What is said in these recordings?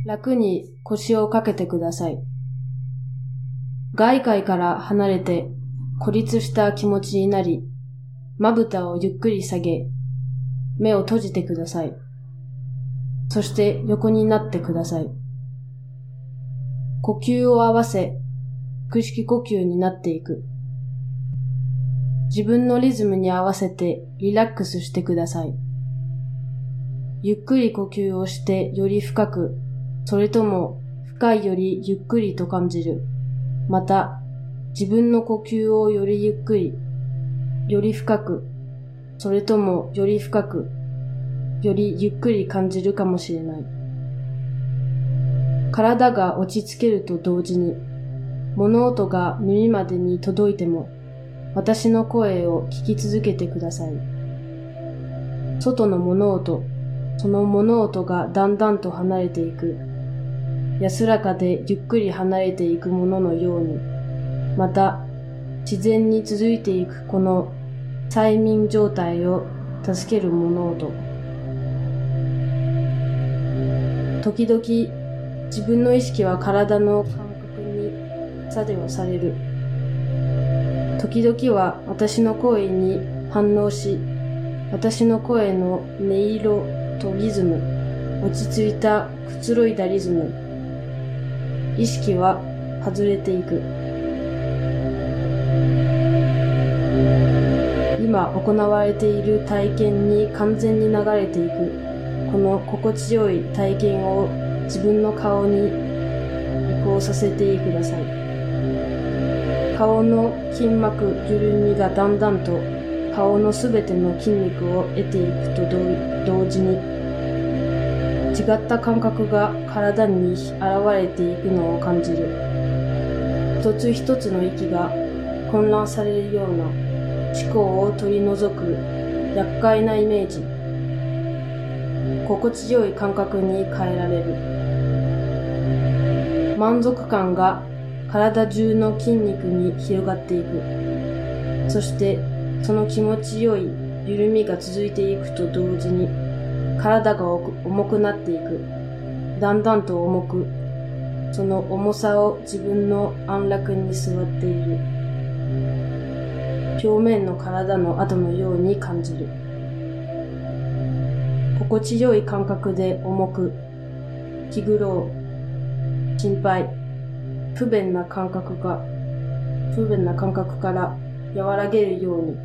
楽に腰をかけてください。外界から離れて孤立した気持ちになり、まぶたをゆっくり下げ、目を閉じてください。そして横になってください。呼吸を合わせ、腹式呼吸になっていく。自分のリズムに合わせてリラックスしてください。ゆっくり呼吸をしてより深く、それとも深いよりゆっくりと感じる。また、自分の呼吸をよりゆっくり、より深く、それともより深く、よりゆっくり感じるかもしれない。体が落ち着けると同時に、物音が耳までに届いても、私の声を聞き続けてください。外の物音、その物音がだんだんと離れていく。安らかでゆっくり離れていくもののように、また自然に続いていくこの催眠状態を助ける物音。時々自分の意識は体の感覚に作用される。時々は私の声に反応し、私の声の音色とリズム、落ち着いたくつろいだリズム、意識は外れていく。今行われている体験に完全に流れていく。この心地よい体験を自分の顔に移行させてください。顔の筋膜緩みがだんだんと顔のすべての筋肉を得ていくと同時に、違った感覚が体に現れていくのを感じる。一つ一つの息が混乱されるような思考を取り除く厄介なイメージ。心地よい感覚に変えられる。満足感が体中の筋肉に広がっていく。そしてその気持ちよい緩みが続いていくと同時に、体が重くなっていく。だんだんと重く、その重さを自分の安楽に座っている。表面の体の跡のように感じる。心地よい感覚で重く、気苦労、心配、不便な感覚から和らげるように、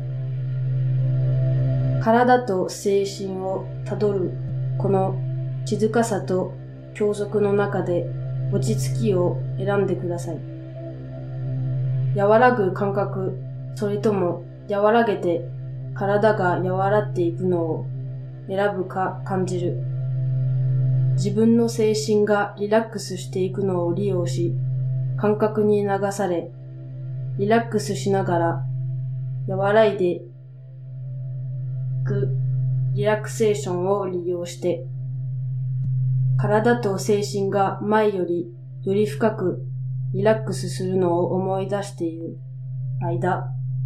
体と精神をたどるこの静かさと休息の中で落ち着きを選んでください。和らぐ感覚、それとも和らげて体が和らっていくのを選ぶか感じる。自分の精神がリラックスしていくのを利用し、感覚に流され、リラックスしながら和らいでいくリラクセーションを利用して、体と精神が前よりより深くリラックスするのを思い出している間、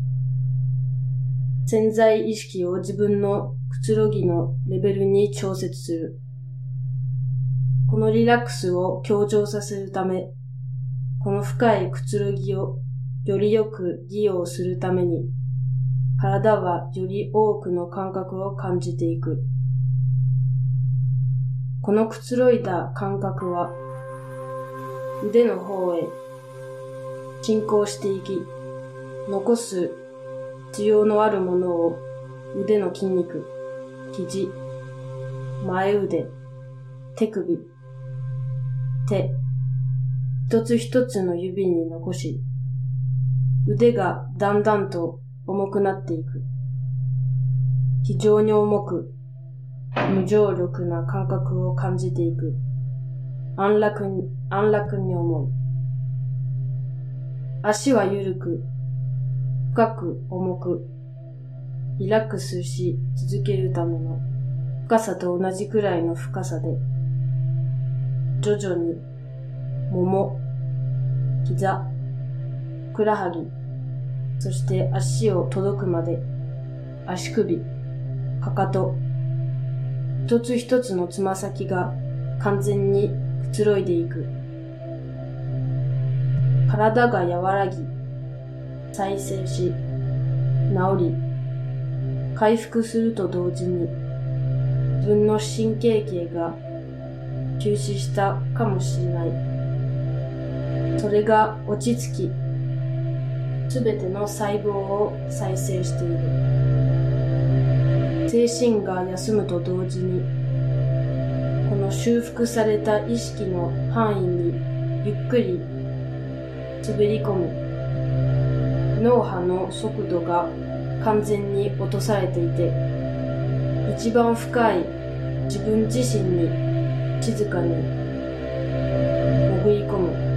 潜在意識を自分のくつろぎのレベルに調節する。このリラックスを強調させるため、この深いくつろぎをよりよく利用するために、体はより多くの感覚を感じていく。このくつろいだ感覚は、腕の方へ進行していき、残す必要のあるものを腕の筋肉、肘、前腕、手首、手、一つ一つの指に残し、腕がだんだんと重くなっていく。非常に重く、無重力な感覚を感じていく。安楽に思う。足は緩く、深く重く、リラックスし続けるための深さと同じくらいの深さで、徐々に、もも、膝、ふくらはぎ、そして足を届くまで、足首、かかと、一つ一つのつま先が完全にくつろいでいく。体が和らぎ、再生し、治り、回復すると同時に、自分の神経系が休止したかもしれない。それが落ち着き、すべての細胞を再生している。精神が休むと同時に、この修復された意識の範囲にゆっくり滑り込み、脳波の速度が完全に落とされていて、一番深い自分自身に静かに潜り込む。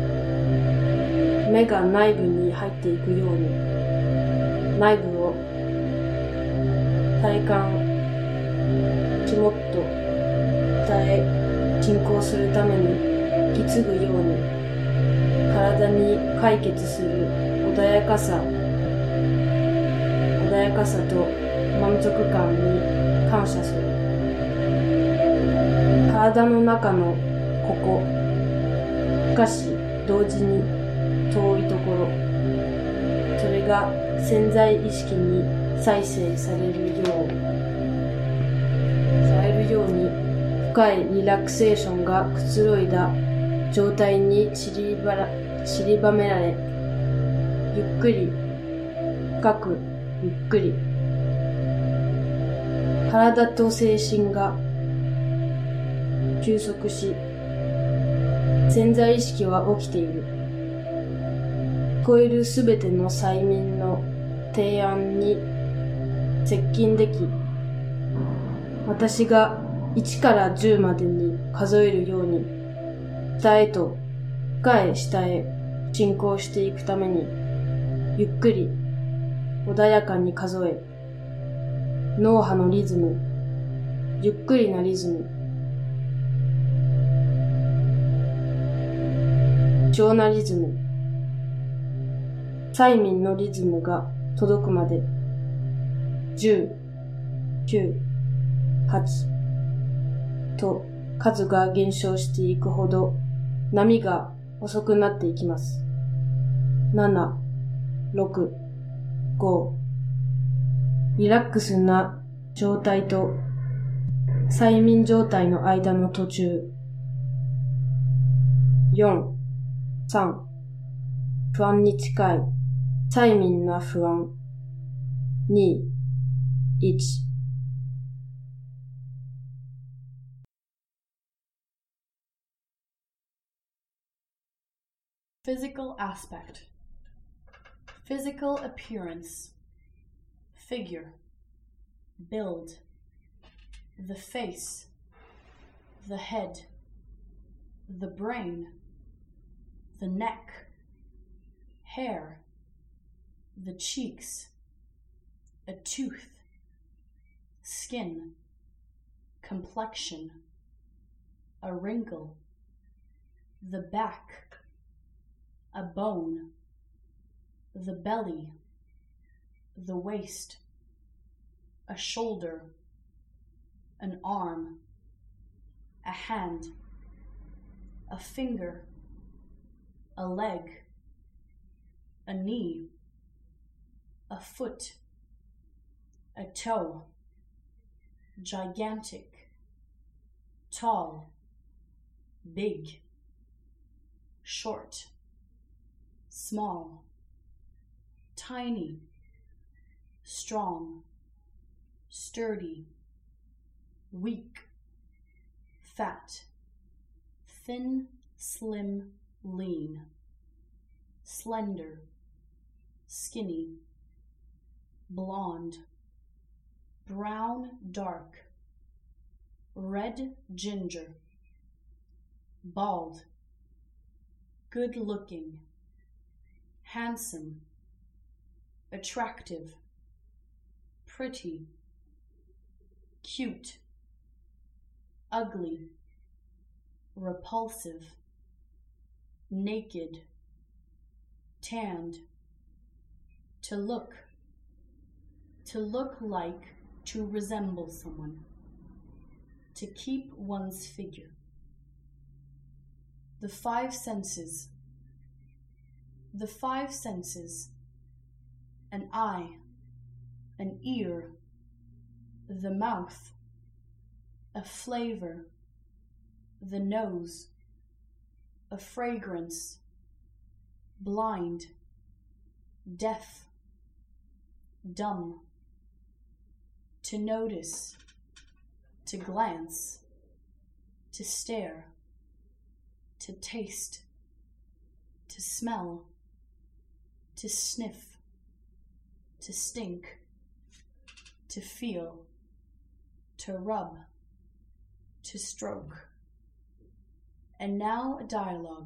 目が内部に入っていくように、内部を体感、肝っと鍛え、進行するために引き継ぐように、体に解決する穏やかさと満足感に感謝する。体の中のここ、しかし同時に遠いところ、それが潜在意識に再生されるように深いリラクセーションがくつろいだ状態に散りばめられ、ゆっくり、深く、ゆっくり、体と精神が休息し、潜在意識は起きている。聞こえるすべての催眠の提案に接近でき、私が1から10までに数えるように、下へと深い下へ進行していくために、ゆっくり穏やかに数え、脳波のリズム、ゆっくりなリズム、異常なリズム、催眠のリズムが届くまで、10、9、8と数が減少していくほど波が遅くなっていきます。7、6、5、リラックスな状態と催眠状態の間の途中。4、3、不安に近い催眠な不安。2、1。 Physical aspect. Physical appearance. Figure. Build. The face. The head. The brain. The neck. Hair. The cheeks. A tooth. Skin. Complexion. A wrinkle. The back. A bone, the belly, the waist, a shoulder, an arm, a hand, a finger, a leg, a knee, a foot, a toe, gigantic, tall, big, short, small, tiny, strong, sturdy, weak, fat, thin, slim, lean, slender, skinny, blonde, brown, dark, red, ginger, bald, good looking, handsome, attractive, pretty, cute, ugly, repulsive, naked, tanned, to look like, to resemble someone, to keep one's figure. The five senses. The five senses. An eye, an ear, the mouth, a flavor, the nose, a fragrance, blind, deaf, dumb, to notice, to glance, to stare, to taste, to smell, to sniff, to stink, to feel, to rub, to stroke. And now a dialogue.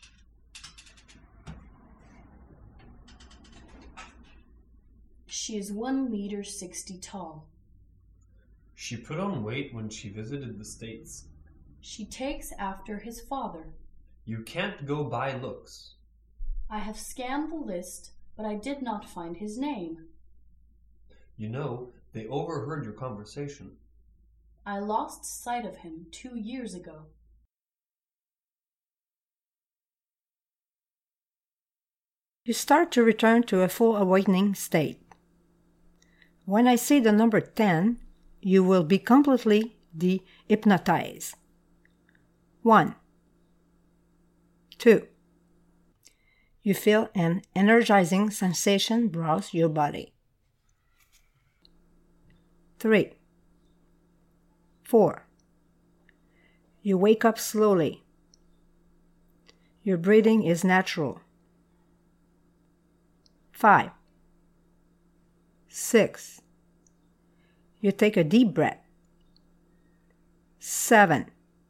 She is 1.60 meters tall. She put on weight when she visited the States. She takes after his father. You can't go by looks. I have scanned the list, but I did not find his name. You know, they overheard your conversation. I lost sight of him 2 years ago. You start to return to a full awakening state. When I say the number 10, you will be completely de-hypnotized. 1, 2. You feel an energizing sensation browse your body. 3, 4. You wake up slowly. Your breathing is natural. 5, 6. You take a deep breath. 7,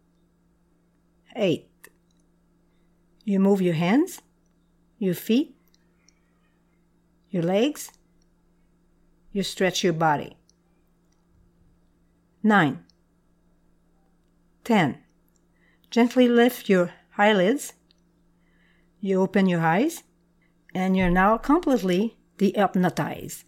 8. You move your hands, your feet, your legs. You stretch your body. 9, 10. Gently lift your eyelids. You open your eyes, and you're now completely de-hypnotized.